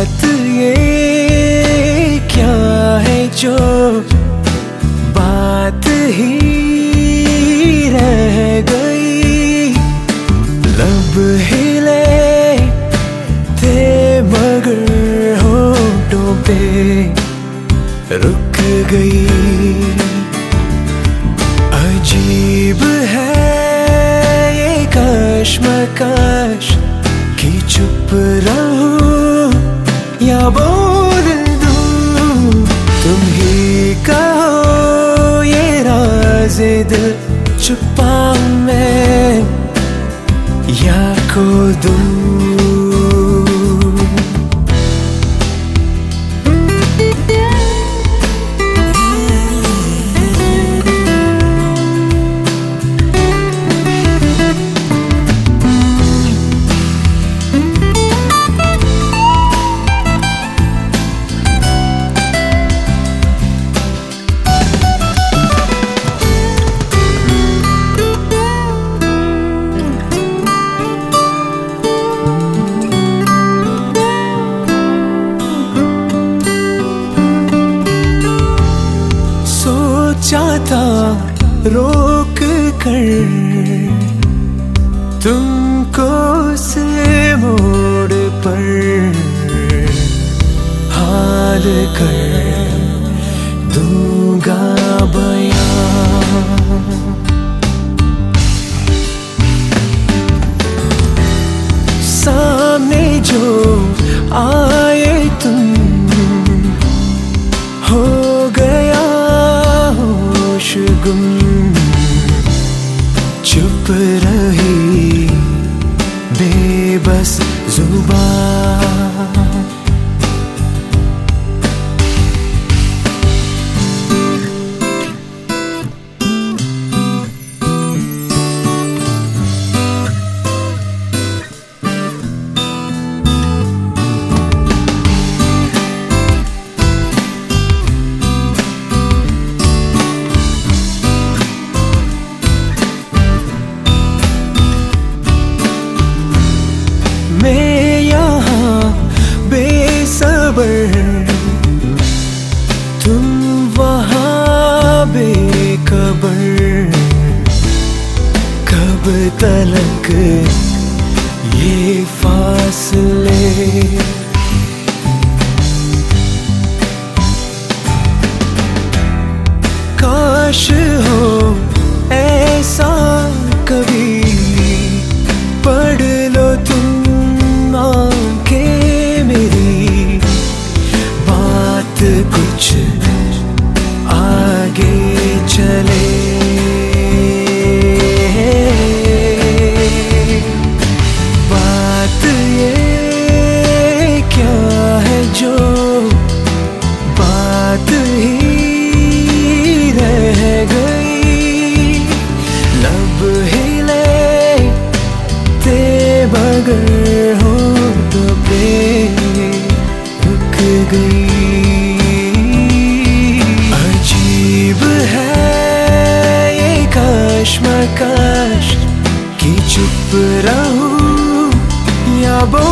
बात ये क्या है जो बात ही रह गई। लब हिले थे मगर होठों पे रुक गई। अजीब है ये कश्मकश कि चुप रहूं या बोल दूं। तुम ही कहो ये राज़े दिल छुपाऊं मैं या खो दूं। चाहता रोक कर तुमको से मोड़ पर हाल कर दूंगा बयां। सामने जो आए तुम हो गया गुम। चुप रही बेबस जुबान। मैं यहाँ बेसब्र तुम वहाँ बेखबर। कब तलक ये फासले। काश हो ऐसा कभी पढ़ लो तुम के मेरी बात कुछ आगे चले। बात ये क्या है जो बात ही रह गई। लब हिले ते बगर हो रुक गई। अजीब है ये कश्मकश कि चुप रहूं या